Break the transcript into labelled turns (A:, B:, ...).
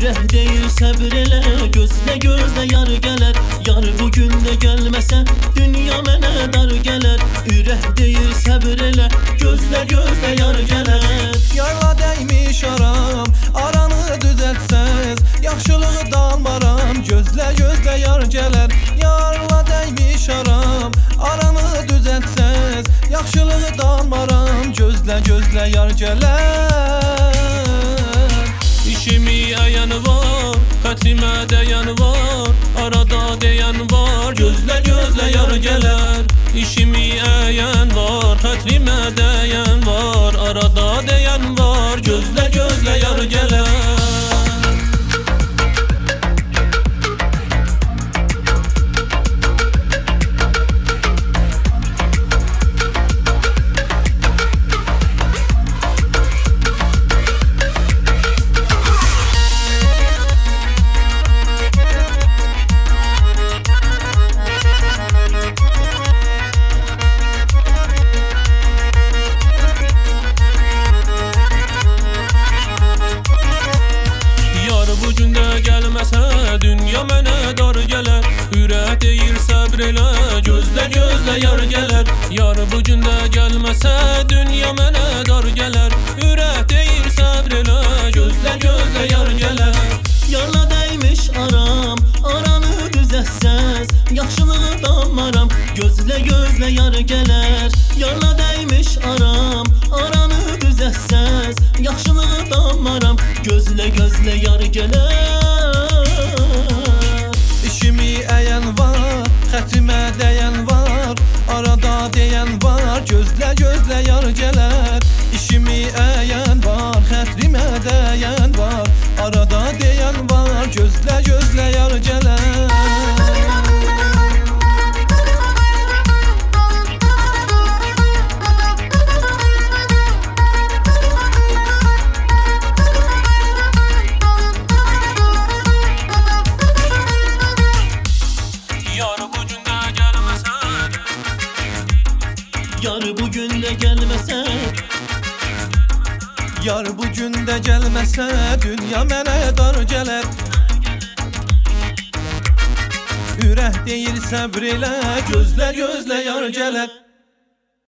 A: Ürək deyir səbr elə, gözlə gözlə yar gələr. Yar bugün də gəlməsə, dünya mənə dar gələr. Ürək deyir səbr elə, gözlə gözlə yar gələr.
B: Yarla dəymiş aram, aranı düzəltsəz, yaxşılığı dalmaram, gözlə gözlə yar gələr. Yarla dəymiş aram, aranı düzəltsəz, yaxşılığı dalmaram, gözlə gözlə yar gələr.
C: İşimi əyan var, xətrimə dəyən var, arada deyən var, gözlə gözlə yar gələr. İşimi əyan var, xətrimə dəyən var, arada deyən var, gözlə gözlə yar gələr. Dünya mənə dar gələr, ürək deyir səbr elə, gözlə gözlə yar gələr. Yar bu gün də gəlməsə, dünya mənə dar gələr, ürək deyir səbr elə, gözlə gözlə yar gələr.
A: Yarla dəymiş aram, aranı düzəltsəz, yaxşılığı dalmaram, gözlə gözlə yar gələr. Yarla dəymiş aram, aranı düzəltsəz, yaxşılığı dalmaram, gözlə gözlə yar gələr.
B: İşimi əyən var, xətrimə dəyən var, arada deyən var, gözlə gözlə yar gələr. İşimi əyən var, xətrimə dəyən var, arada deyən var, gözlə gözlə yar gələr.
A: Yar bugün də gəlməsə,
B: yar bugün də gəlməsə, dünya mənə dar gələr. Ürək deyir səbr elə, gözlə gözlə yar gələr.